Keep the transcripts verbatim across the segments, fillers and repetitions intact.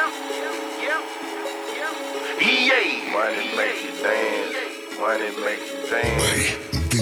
E A. Money make you dance. Money make you dance.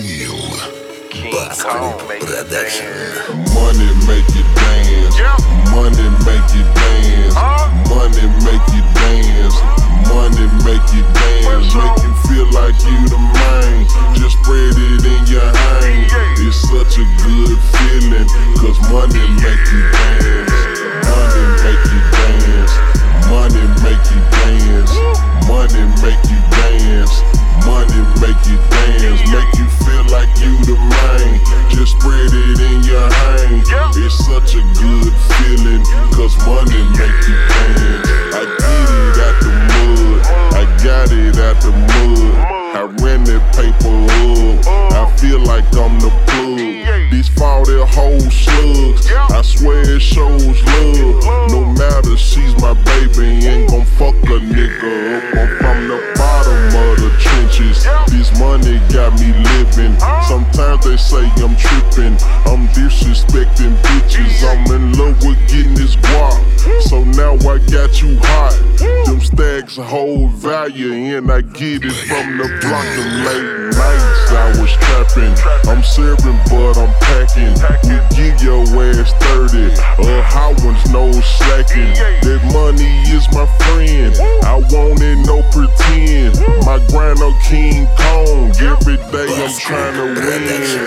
King Kong make you dance. Money make you dance. Money make you dance. Money make you dance. Money make you dance. Make you feel like you the man. Just spread it in your hand. It's such a good feeling, cause money make you dance. Money make you dance. Money make you dance. Money make you dance. Money make you dance. Make you feel like you the man. Just spread it in your hand. It's such a good feeling, cause money make you dance. I get it out the mud. I got it out the mud. I ran that paper up. I feel like I'm the plug. These forty whole slugs, I swear it shows love. No matter, she's my baby, ain't gon' fuck a nigga up. I'm from the bottom of the trenches. This money got me living. Sometimes they say I'm tripping. I'm disrespecting bitches. I'm in love with getting this guap. So now I got you hot. Them stacks hold value, and I get it from the block. Them late nights I was trapping. I'm serving, but I'm packing. We give your ass thirty. Uh, how one's no slacking. That money is my friend. I want it, no pretend. My grind on King Kong. Every day I'm trying to win.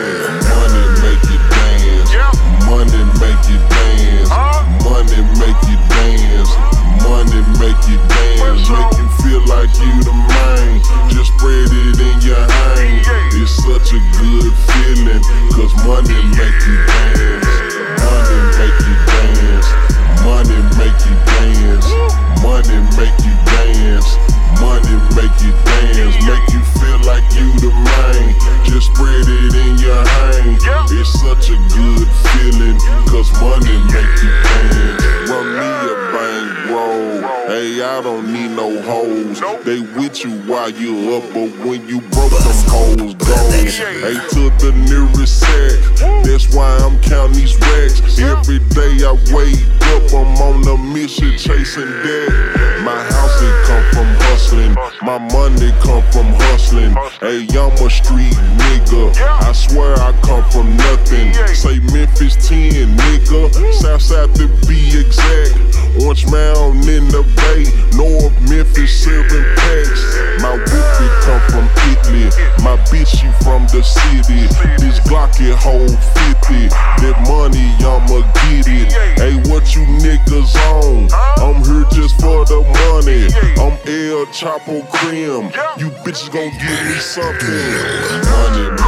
Money make you dance. Money make you dance. Money make you dance. Money make you dance. Make you feel like you the man. Just spread it in your hand. It's such a good feeling, cause money make you dance. Money make you dance. Money make you dance. Money make you dance. Money make you dance. Make you feel like you the man. Just spread it in your hand. It's such a good feeling, cause money make you dance. Run me a bankroll. Hey, I don't need no hoes. They with you while you up, but when you broke, them hoes go. Hey, to the nearest sack. That's why I'm counting these racks. Every day I wake up, I'm on a mission chasing that. My house it come from hustling. My money come from hustling. Hey, I'm a street nigga. I swear I come from nothing. Say Memphis ten, nigga. Southside to be exact. Orange Mound in the Bay. North Memphis seven packs. My whip it come from Italy. My bitch she from the city. This Glock it hold fifty. That money I'ma get it. Hey, what you niggas on? I'm here just for the money. I'm El Chapo Cream. You bitches gon' give me something. Money